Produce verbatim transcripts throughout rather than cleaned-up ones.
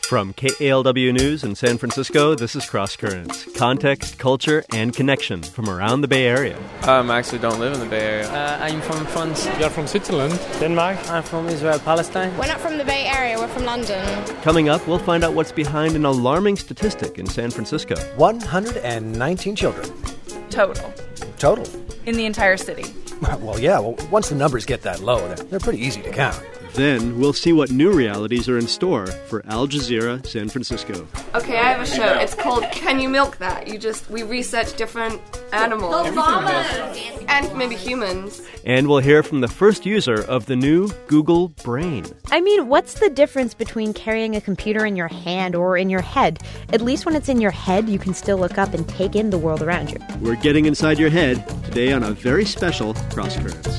From K A L W News in San Francisco, this is Cross Currents. Context, culture, and connection from around the Bay Area. Um, I actually don't live in the Bay Area. Uh, I'm from France. We are from Switzerland, Denmark. I'm from Israel, Palestine. We're not from the Bay Area, we're from London. Coming up, we'll find out what's behind an alarming statistic in San Francisco. one hundred nineteen children. Total. Total? In the entire city. Well, yeah, well, once the numbers get that low, they're, they're pretty easy to count. Then we'll see what new realities are in store for Al Jazeera San Francisco. Okay, I have a show. It's called Can You Milk That? You just, we research different animals. And maybe humans. And we'll hear from the first user of the new Google Brain. I mean, what's the difference between carrying a computer in your hand or in your head? At least when it's in your head, you can still look up and take in the world around you. We're getting inside your head today on a very special Cross Currents.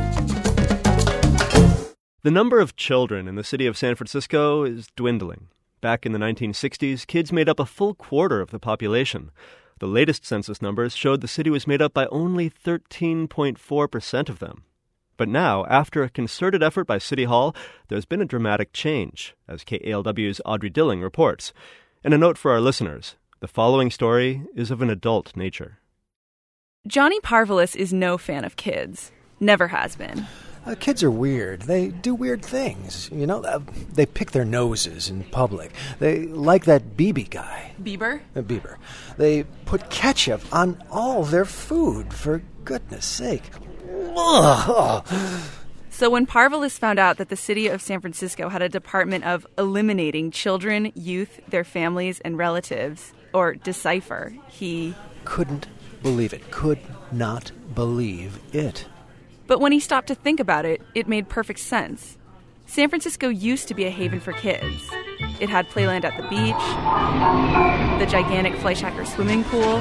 The number of children in the city of San Francisco is dwindling. Back in the nineteen sixties, kids made up a full quarter of the population. The latest census numbers showed the city was made up by only thirteen point four percent of them. But now, after a concerted effort by City Hall, there's been a dramatic change, as K A L W's Audrey Dilling reports. And a note for our listeners, the following story is of an adult nature. Johnny Parvulis is no fan of kids. Never has been. Uh, kids are weird. They do weird things. You know, uh, they pick their noses in public. They like that B B guy. Bieber? Uh, Bieber. They put ketchup on all their food, for goodness sake. Ugh. So when Parvulis found out that the city of San Francisco had a department of eliminating children, youth, their families, and relatives, or Decipher, he... couldn't believe it. Could not believe it. But when he stopped to think about it, it made perfect sense. San Francisco used to be a haven for kids. It had playland at the beach, the gigantic Fleischhacker swimming pool,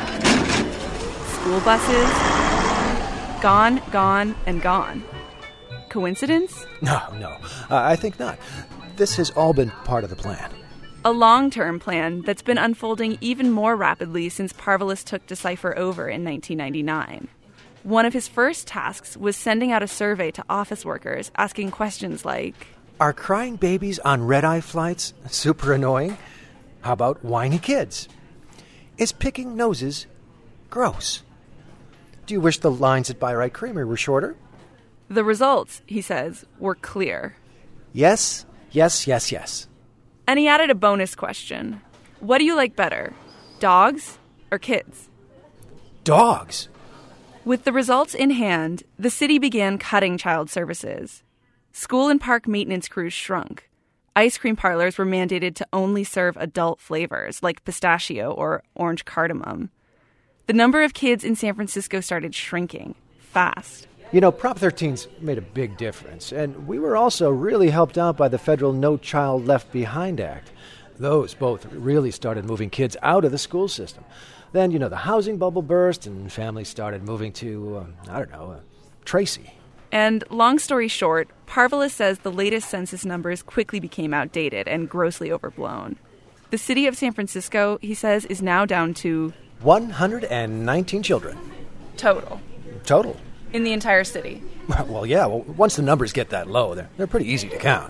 school buses. Gone, gone, and gone. Coincidence? No, no. Uh, I think not. This has all been part of the plan. A long-term plan that's been unfolding even more rapidly since Parvulis took Decipher over in nineteen ninety-nine. One of his first tasks was sending out a survey to office workers asking questions like, are crying babies on red-eye flights super annoying? How about whiny kids? Is picking noses gross? Do you wish the lines at By-Rite Creamery were shorter? The results, he says, were clear. Yes, yes, yes, yes. And he added a bonus question. What do you like better, dogs or kids? Dogs. With the results in hand, the city began cutting child services. School and park maintenance crews shrunk. Ice cream parlors were mandated to only serve adult flavors, like pistachio or orange cardamom. The number of kids in San Francisco started shrinking, fast. You know, Prop thirteen's made a big difference, and we were also really helped out by the federal No Child Left Behind Act. Those both really started moving kids out of the school system. Then, you know, the housing bubble burst and families started moving to, uh, I don't know, uh, Tracy. And long story short, Parvulis says the latest census numbers quickly became outdated and grossly overblown. The city of San Francisco, he says, is now down to... one hundred nineteen children. Total. Total? In the entire city. Well, yeah, well, once the numbers get that low, they're, they're pretty easy to count.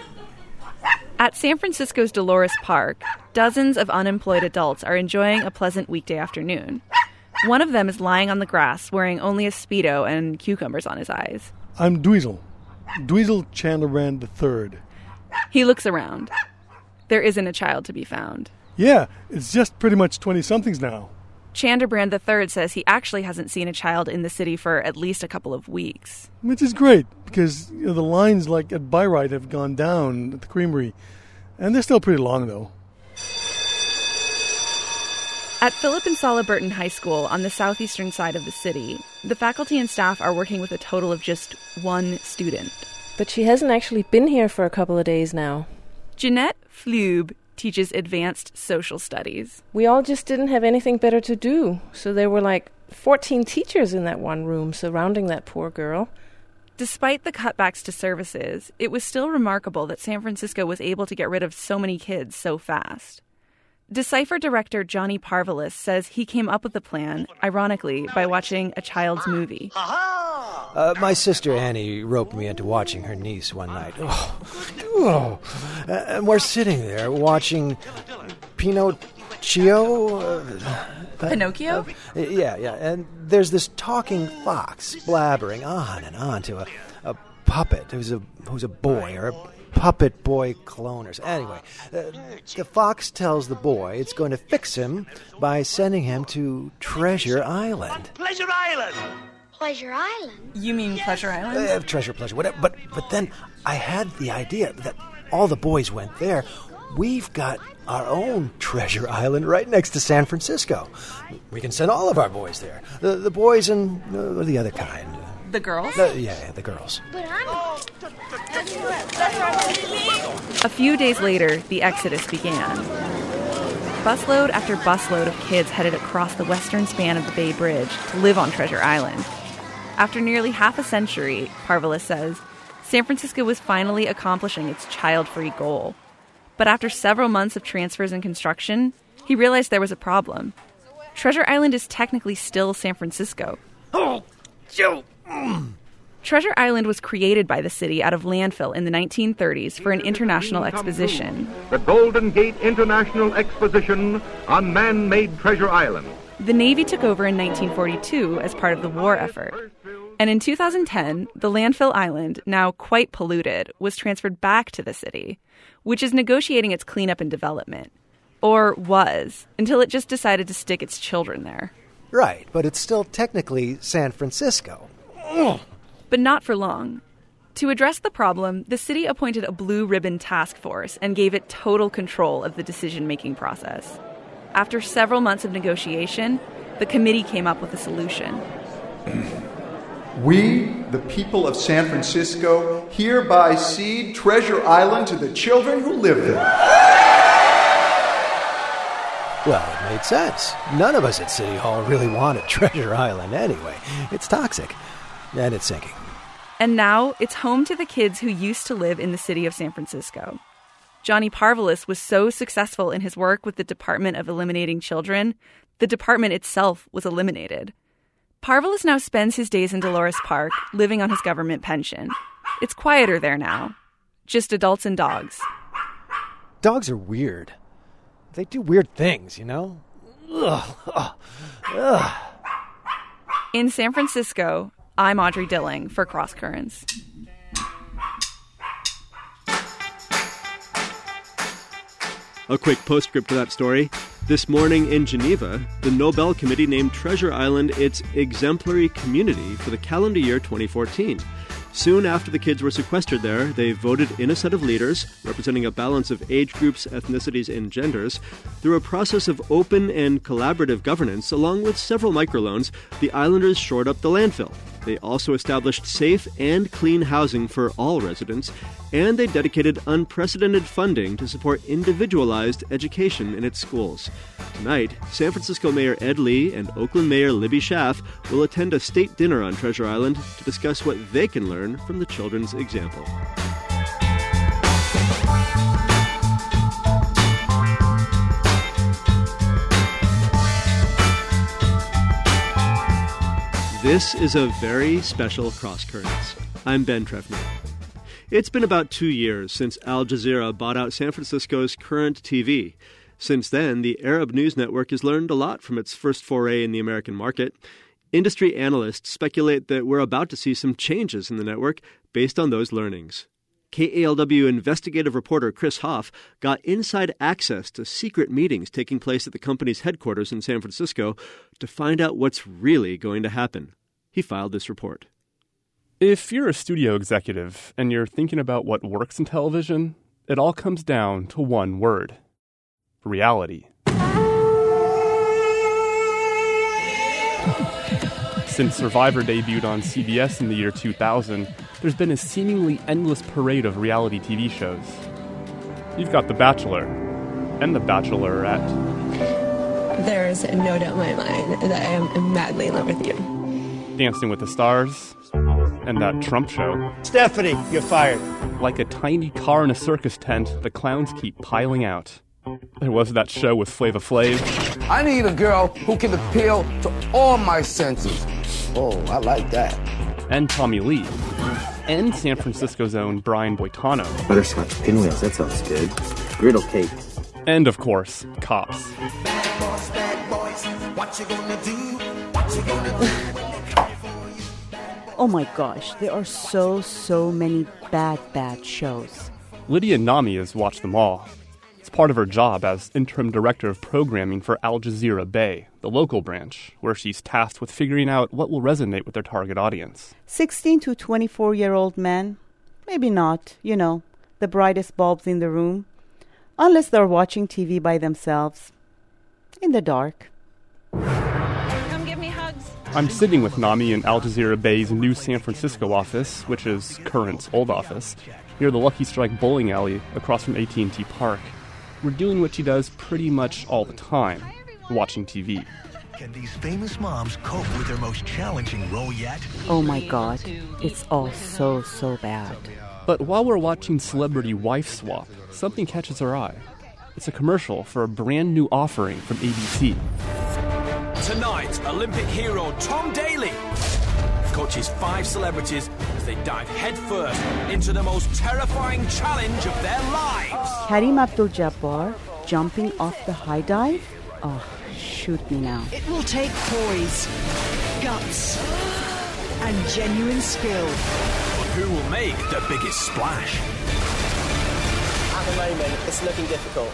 At San Francisco's Dolores Park, dozens of unemployed adults are enjoying a pleasant weekday afternoon. One of them is lying on the grass wearing only a Speedo and cucumbers on his eyes. I'm Dweezil. Dweezil Chandrabrand the third. He looks around. There isn't a child to be found. Yeah, it's just pretty much twenty-somethings now. Chandrabrand the third says he actually hasn't seen a child in the city for at least a couple of weeks. Which is great, because you know, the lines like at By-Rite have gone down at the creamery. And they're still pretty long, though. At Philip and Sala Burton High School on the southeastern side of the city, the faculty and staff are working with a total of just one student. But she hasn't actually been here for a couple of days now. Jeanette Flube teaches advanced social studies. We all just didn't have anything better to do, so there were like fourteen teachers in that one room surrounding that poor girl. Despite the cutbacks to services, it was still remarkable that San Francisco was able to get rid of so many kids so fast. Decipher director Johnny Parvulis says he came up with the plan, ironically, by watching a child's movie. Uh, my sister Annie roped me into watching her niece one night. Oh, oh. Uh, and we're sitting there watching Pinocchio. Uh, Pinocchio? Uh, yeah, yeah. And there's this talking fox blabbering on and on to a, a puppet who's a who's a boy or a puppet boy cloners. Anyway, uh, the fox tells the boy it's going to fix him by sending him to Treasure Island. Pleasure Island! Pleasure Island? You mean Pleasure Island? Uh, treasure, pleasure, whatever. But, but then I had the idea that all the boys went there. We've got our own Treasure Island right next to San Francisco. We can send all of our boys there. The, the boys and uh, the other kind. The girls? The, yeah, yeah, the girls. But I'm... A few days later, the exodus began. Busload after busload of kids headed across the western span of the Bay Bridge to live on Treasure Island. After nearly half a century, Parvulis says, San Francisco was finally accomplishing its child-free goal. But after several months of transfers and construction, he realized there was a problem. Treasure Island is technically still San Francisco. Oh, Joe! Mm. Treasure Island was created by the city out of landfill in the nineteen thirties for an international exposition. The Golden Gate International Exposition on man-made Treasure Island. The Navy took over in nineteen forty-two as part of the war effort. And in two thousand ten, the landfill island, now quite polluted, was transferred back to the city, which is negotiating its cleanup and development. Or was, until it just decided to stick its children there. Right, but it's still technically San Francisco. Ugh. But not for long. To address the problem, the city appointed a blue ribbon task force and gave it total control of the decision-making process. After several months of negotiation, the committee came up with a solution. We, the people of San Francisco, hereby cede Treasure Island to the children who live there. Well, it made sense. None of us at City Hall really wanted Treasure Island anyway. It's toxic. And it's sinking. And now it's home to the kids who used to live in the city of San Francisco. Johnny Parvulis was so successful in his work with the Department of Eliminating Children, the department itself was eliminated. Parvulis now spends his days in Dolores Park, living on his government pension. It's quieter there now. Just adults and dogs. Dogs are weird. They do weird things, you know? Ugh. Ugh. Ugh. In San Francisco, I'm Audrey Dilling for Cross Currents. A quick postscript to that story. This morning in Geneva, the Nobel Committee named Treasure Island its exemplary community for the calendar year twenty fourteen. Soon after the kids were sequestered there, they voted in a set of leaders, representing a balance of age groups, ethnicities, and genders. Through a process of open and collaborative governance, along with several microloans, the islanders shored up the landfill. They also established safe and clean housing for all residents, and they dedicated unprecedented funding to support individualized education in its schools. Tonight, San Francisco Mayor Ed Lee and Oakland Mayor Libby Schaaf will attend a state dinner on Treasure Island to discuss what they can learn from the children's example. This is a very special Cross Currents. I'm Ben Trefner. It's been about two years since Al Jazeera bought out San Francisco's Current T V. Since then, the Arab News Network has learned a lot from its first foray in the American market. Industry analysts speculate that we're about to see some changes in the network based on those learnings. K A L W investigative reporter Chris Hoff got inside access to secret meetings taking place at the company's headquarters in San Francisco to find out what's really going to happen. He filed this report. If you're a studio executive and you're thinking about what works in television, it all comes down to one word: reality. Since Survivor debuted on C B S in the year two thousand, there's been a seemingly endless parade of reality T V shows. You've got The Bachelor and The Bachelorette. There is no doubt in my mind that I am madly in love with you. Dancing with the Stars and that Trump show. Stephanie, you're fired. Like a tiny car in a circus tent, the clowns keep piling out. There was that show with Flava Flav. I need a girl who can appeal to all my senses. Oh, I like that. And Tommy Lee. and San Francisco's own Brian Boitano. Butterscotch pinwheels, that sounds good. Griddle cake. And, of course, cops. Bad boys, bad boys, what you gonna do? What you gonna do? Oh my gosh, there are so, so many bad, bad shows. Lydia Nami has watched them all. It's part of her job as interim director of programming for Al Jazeera Bay, the local branch, where she's tasked with figuring out what will resonate with their target audience. sixteen to twenty-four-year-old men? Maybe not, you know, the brightest bulbs in the room. Unless they're watching T V by themselves. In the dark. Come give me hugs. I'm sitting with Nami in Al Jazeera Bay's new San Francisco office, which is Current's old office, near the Lucky Strike bowling alley across from A T and T Park. We're doing what she does pretty much all the time, watching T V. Can these famous moms cope with their most challenging role yet? Oh my God, it's all so, so bad. But while we're watching Celebrity Wife Swap, something catches our eye. It's a commercial for a brand new offering from A B C. Tonight, Olympic hero Tom Daley coaches five celebrities as they dive headfirst into the most terrifying challenge of their lives. Kareem Abdul-Jabbar jumping off the high dive? Oh, shoot me now. It will take poise, guts, and genuine skill. But who will make the biggest splash? At the moment, it's looking difficult.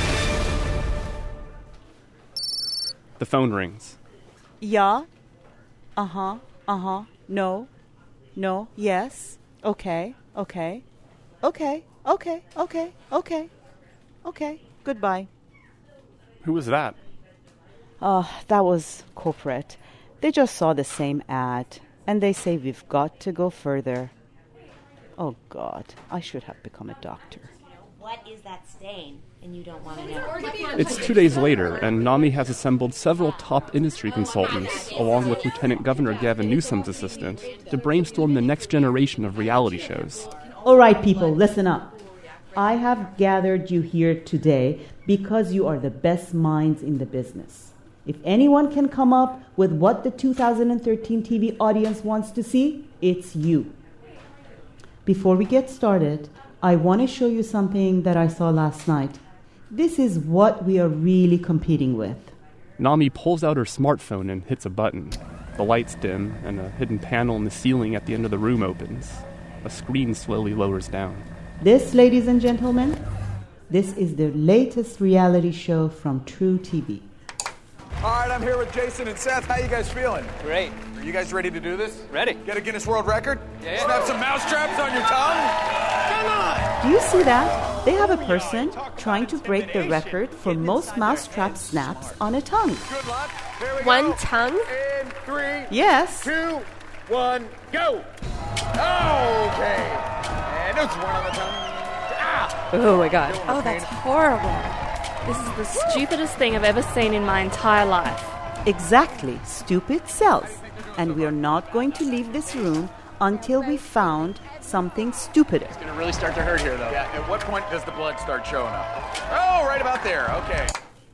The phone rings. Yeah? Uh-huh, uh-huh. No, no, yes, okay, okay, okay, okay, okay, okay, okay, goodbye. Who was that? Oh, that was corporate. They just saw the same ad, and they say we've got to go further. Oh, God, I should have become a doctor. What is that stain? And you don't want to know. It's two days later, and Nami has assembled several top industry consultants, along with Lieutenant Governor Gavin Newsom's assistant, to brainstorm the next generation of reality shows. All right, people, listen up. I have gathered you here today because you are the best minds in the business. If anyone can come up with what the two thousand thirteen T V audience wants to see, it's you. Before we get started, I want to show you something that I saw last night. This is what we are really competing with. Nami pulls out her smartphone and hits a button. The lights dim, and a hidden panel in the ceiling at the end of the room opens. A screen slowly lowers down. This, ladies and gentlemen, this is the latest reality show from True T V. All right, I'm here with Jason and Seth. How you guys feeling? Great. Are you guys ready to do this? Ready. Get a Guinness World Record? Yeah. Snap some mousetraps on your tongue? Come on! Do you see that? They have a person trying to break the record for most mousetrap snaps on a tongue. Good luck. Here we One go. tongue? In three, Yes. two, one, go! Okay. And it's one on the tongue. Ah! Oh my god. Oh, that's horrible. This is the stupidest thing I've ever seen in my entire life. Exactly. Stupid sells. And we are not going to leave this room until we found something stupider. It's going to really start to hurt here, though. Yeah, at what point does the blood start showing up? Oh, right about there. Okay.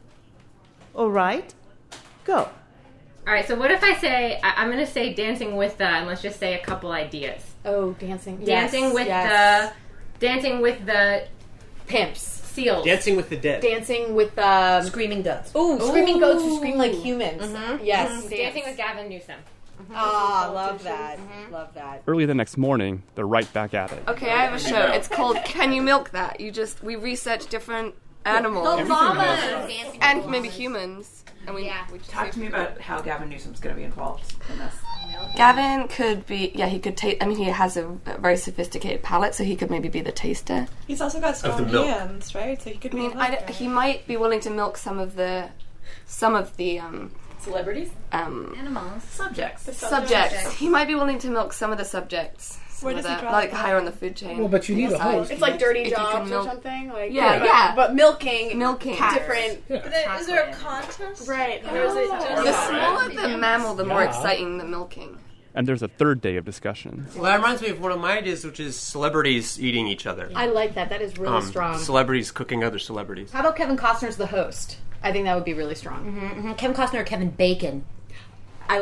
All right. Go. All right, so what if I say, I- I'm going to say dancing with the, and let's just say a couple ideas. Oh, dancing. Dancing yes, with yes. the, dancing with the pimps. Seals. Dancing with the dead. Dancing with um, Screaming goats. Ooh, screaming Ooh. goats who scream like humans. Mm-hmm. Yes. Mm-hmm. Dancing with Gavin Newsom. Mm-hmm. Ah, love that. Love that. Early the next morning, they're right back at it. Okay, I have a show. It's called Can You Milk That? You just, we research different animals. The llamas. And maybe humans. And we, Yeah. we just Talk to me about how Gavin Newsom's going to be involved in this. Gavin could be, yeah, he could taste, I mean, he has a very sophisticated palate, so he could maybe be the taster. He's also got strong hands, right? So he could I be mean, I d- he might be willing to milk some of the, some of the, um... celebrities? Um... Animals. Subjects. The Subjects. subjects. He might be willing to milk some of the subjects. Some Where of does he the, draw like the higher line? on the food chain. Well, but you need a Yes, I- host. It's like dirty if you can jobs or milk- something. Like Yeah, but, yeah. But milking, Milking. different. Yeah. But then, is there a contest? Right. Or is it just The smaller the mammal, the more Yeah. exciting the milking. And there's a third day of discussion. Well, that reminds me of one of my ideas, which is celebrities eating each other. I like that. That is really Um, strong. Celebrities cooking other celebrities. How about Kevin Costner's the host? I think that would be really strong. Mm-hmm, mm-hmm. Kevin Costner or Kevin Bacon? I like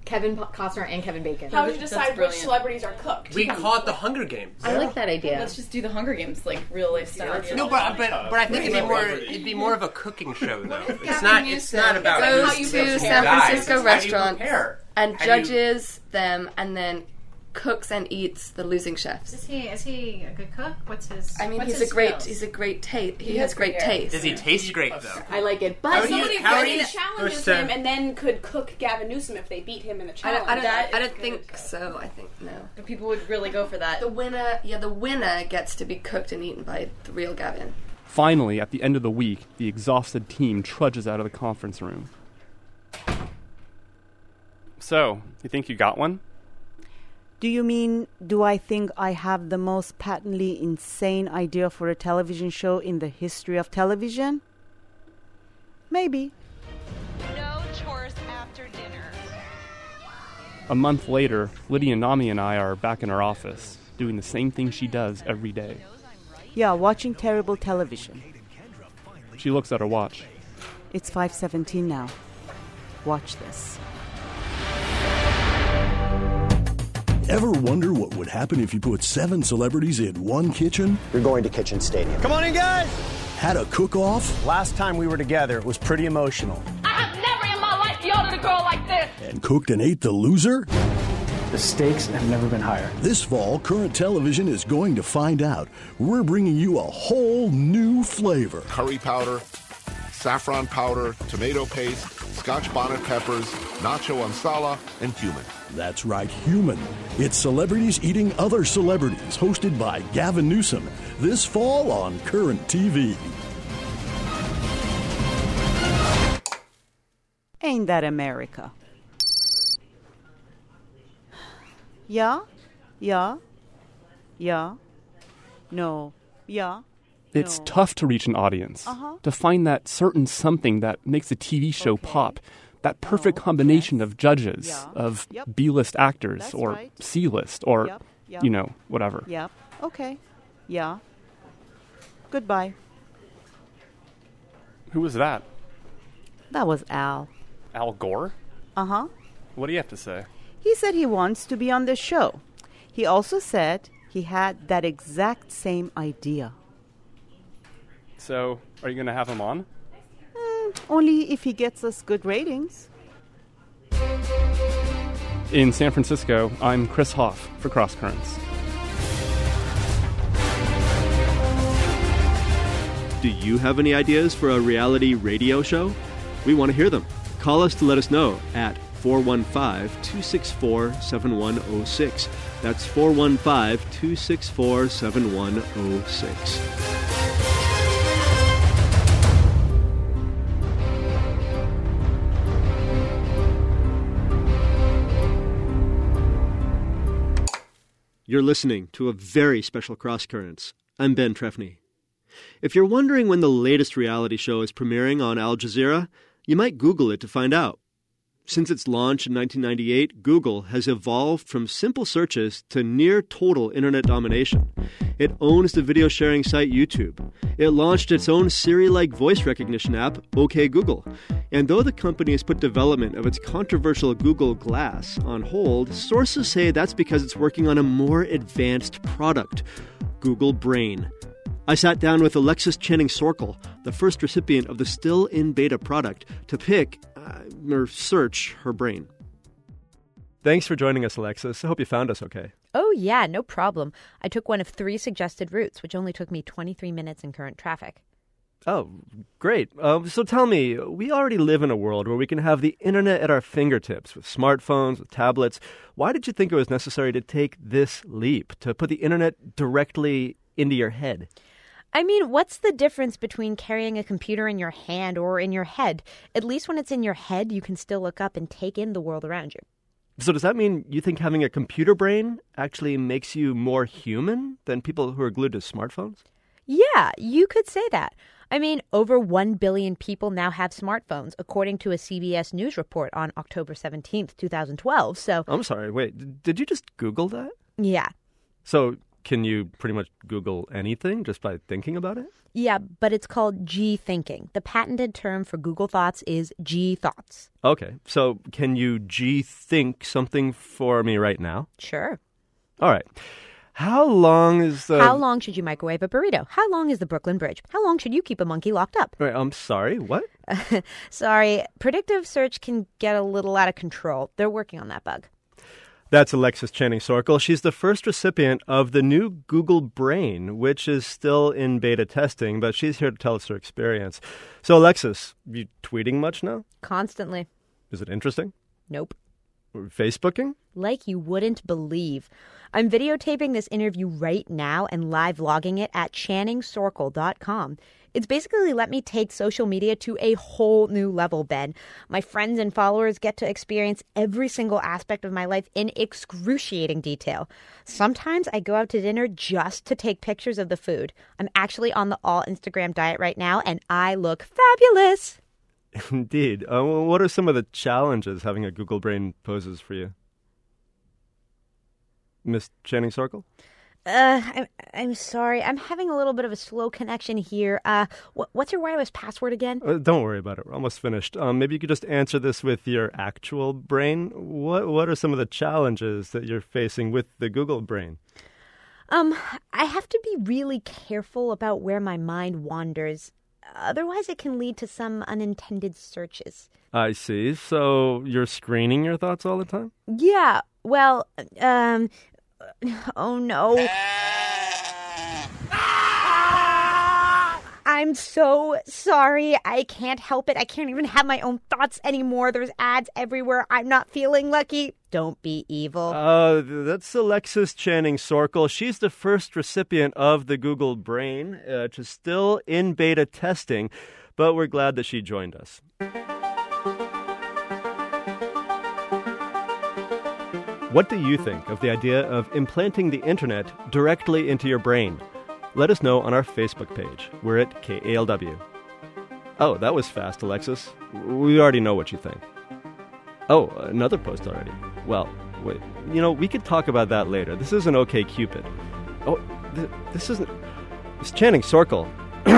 Kevin Costner and Kevin Bacon. How would you decide which celebrities are cooked? We call it the Hunger Games. I like that idea. Let's just do the Hunger Games, like real life style. No, but but but I think it'd be more it'd be more of a cooking show though. It's not it's not about goes who's- to who's San guys. Francisco It's how you restaurants prepare. and How do you- judges them, and then cooks and eats the losing chefs. Is he is he a good cook? What's his? I mean, what's he's his a great skills? he's a great taste. He, He has has great great hair. taste. Does he taste great though? I like it, How But do you- somebody how do really you- challenges First, uh, him and then could cook Gavin Newsom if they beat him in the I challenge. don't, I don't, That I is don't think so. I think no. But people would really go for that. The winner, yeah, the winner gets to be cooked and eaten by the real Gavin. Finally, at the end of the week, the exhausted team trudges out of the conference room. So, you think you got one? Do you mean, do I think I have the most patently insane idea for a television show in the history of television? Maybe. No chores after dinner. A month later, Lydia Nami and I are back in our office, doing the same thing she does every day. Yeah, watching terrible television. She looks at her watch. It's five seventeen now. Watch this. Ever wonder what would happen if you put seven celebrities in one kitchen? You're going to Kitchen Stadium. Come on in, guys. Had a cook-off? Last time we were together, it was pretty emotional. I have never in my life yelled at a girl like this. And cooked and ate the loser? The stakes have never been higher. This fall, Current Television is going to find out. We're bringing you a whole new flavor. Curry powder, saffron powder, tomato paste, scotch bonnet peppers, nacho ansala, and cumin. That's right, human. It's Celebrities Eating Other Celebrities, hosted by Gavin Newsom, this fall on Current T V. Ain't that America? Yeah? Yeah? Yeah? No. Yeah? It's No. tough to reach an audience, Uh-huh. to find that certain something that makes a T V show pop, that perfect combination of judges, Yeah. of Yep. B-list actors, That's or right. C-list, or, Yep, yep. you know, whatever. Yep. Okay. Yeah. Goodbye. Who was that? That was Al. Al Gore? Uh-huh. What do you have to say? He said he wants to be on the show. He also said he had that exact same idea. So, are you going to have him on? Mm, only if he gets us good ratings. In San Francisco, I'm Chris Hoff for Cross Currents. Do you have any ideas for a reality radio show? We want to hear them. Call us to let us know at four one five, two six four, seven one zero six. That's four one five, two six four, seven one zero six. You're listening to a very special Cross Currents. I'm Ben Trefny. If you're wondering when the latest reality show is premiering on Al Jazeera, you might Google it to find out. Since its launch in nineteen ninety-eight, Google has evolved from simple searches to near total internet domination. It owns the video sharing site YouTube. It launched its own Siri-like voice recognition app, OK Google. And though the company has put development of its controversial Google Glass on hold, sources say that's because it's working on a more advanced product, Google Brain. I sat down with Alexis Channing Sorkel, the first recipient of the still in beta product, to pick uh, or search her brain. Thanks for joining us, Alexis. I hope you found us okay. Oh, yeah, no problem. I took one of three suggested routes, which only took me twenty-three minutes in current traffic. Oh, great. Uh, so tell me, we already live in a world where we can have the internet at our fingertips with smartphones, with tablets. Why did you think it was necessary to take this leap, to put the internet directly into your head? I mean, what's the difference between carrying a computer in your hand or in your head? At least when it's in your head, you can still look up and take in the world around you. So does that mean you think having a computer brain actually makes you more human than people who are glued to smartphones? Yeah, you could say that. I mean, over one billion people now have smartphones, according to a C B S News report on October seventeenth, twenty twelve. So, I'm sorry, wait, did you just Google that? Yeah. So can you pretty much Google anything just by thinking about it? Yeah, but it's called G-thinking. The patented term for Google Thoughts is G-thoughts. Okay, so can you G-think something for me right now? Sure. All right. How long is the... How long should you microwave a burrito? How long is the Brooklyn Bridge? How long should you keep a monkey locked up? Wait, I'm sorry, what? Sorry, predictive search can get a little out of control. They're working on that bug. That's Alexis Channing Sorkel. She's the first recipient of the new Google Brain, which is still in beta testing, but she's here to tell us her experience. So, Alexis, you tweeting much now? Constantly. Is it interesting? Nope. Facebooking? Like you wouldn't believe. I'm videotaping this interview right now and live logging it at channing sorkel dot com. It's basically let me take social media to a whole new level, Ben. My friends and followers get to experience every single aspect of my life in excruciating detail. Sometimes I go out to dinner just to take pictures of the food. I'm actually on the all-Instagram diet right now, and I look fabulous. Indeed. Uh, what are some of the challenges having a Google Brain poses for you? Miss Channing Sorkel? Uh, I'm, I'm sorry. I'm having a little bit of a slow connection here. Uh, wh- what's your wireless password again? Uh, don't worry about it. We're almost finished. Um, maybe you could just answer this with your actual brain. What What are some of the challenges that you're facing with the Google Brain? Um, I have to be really careful about where my mind wanders. Otherwise, it can lead to some unintended searches. I see. So you're screening your thoughts all the time? Yeah. Well, um... Oh, no. I'm so sorry. I can't help it. I can't even have my own thoughts anymore. There's ads everywhere. I'm not feeling lucky. Don't be evil. Uh, that's Alexis Channing Sorkel. She's the first recipient of the Google Brain, uh, which is still in beta testing, but we're glad that she joined us. What do you think of the idea of implanting the internet directly into your brain? Let us know on our Facebook page. We're at K A L W. Oh, that was fast, Alexis. We already know what you think. Oh, another post already. Well, wait. You know, we could talk about that later. This isn't OkCupid. Oh, th- this isn't... It's Channing Sorkel.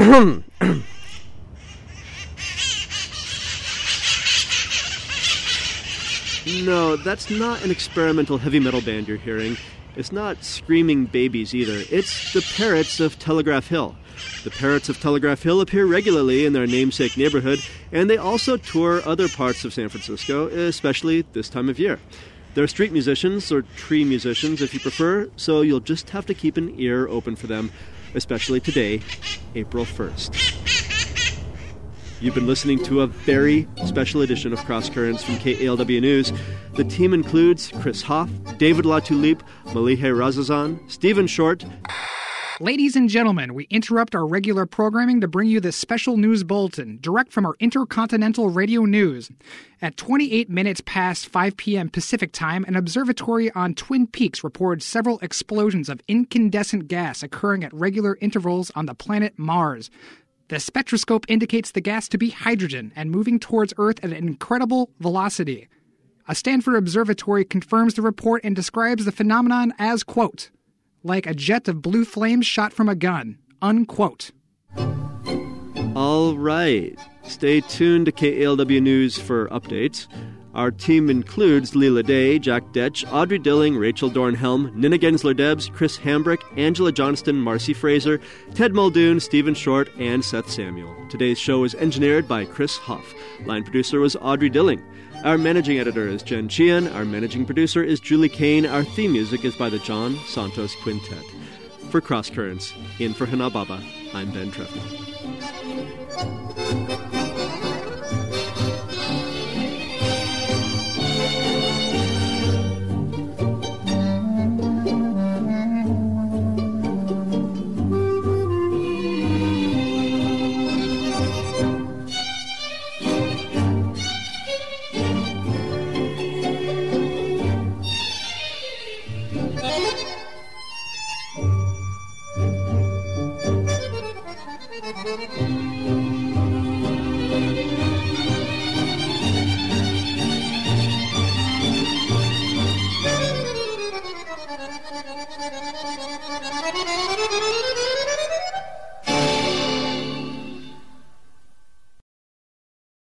No, that's not an experimental heavy metal band you're hearing. It's not Screaming Babies either. It's the Parrots of Telegraph Hill. The Parrots of Telegraph Hill appear regularly in their namesake neighborhood, and they also tour other parts of San Francisco, especially this time of year. They're street musicians, or tree musicians if you prefer, so you'll just have to keep an ear open for them, especially today, April first. You've been listening to a very special edition of Cross Currents from K A L W News. The team includes Chris Hoff, David Latulippe, Malihe Razazan, Stephen Short. Ladies and gentlemen, we interrupt our regular programming to bring you this special news bulletin, direct from our Intercontinental Radio News. At twenty-eight minutes past five p.m. Pacific Time, an observatory on Twin Peaks reported several explosions of incandescent gas occurring at regular intervals on the planet Mars. The spectroscope indicates the gas to be hydrogen and moving towards Earth at an incredible velocity. A Stanford observatory confirms the report and describes the phenomenon as, quote, like a jet of blue flames shot from a gun, unquote. All right. Stay tuned to K A L W News for updates. Our team includes Leela Day, Jack Detch, Audrey Dilling, Rachel Dornhelm, Nina Gensler-Debs, Chris Hambrick, Angela Johnston, Marcy Fraser, Ted Muldoon, Stephen Short, and Seth Samuel. Today's show was engineered by Chris Hoff. Line producer was Audrey Dilling. Our managing editor is Jen Chian. Our managing producer is Julie Kane. Our theme music is by the John Santos Quintet. For Cross Currents, in for Hana Baba, I'm Ben Trefner.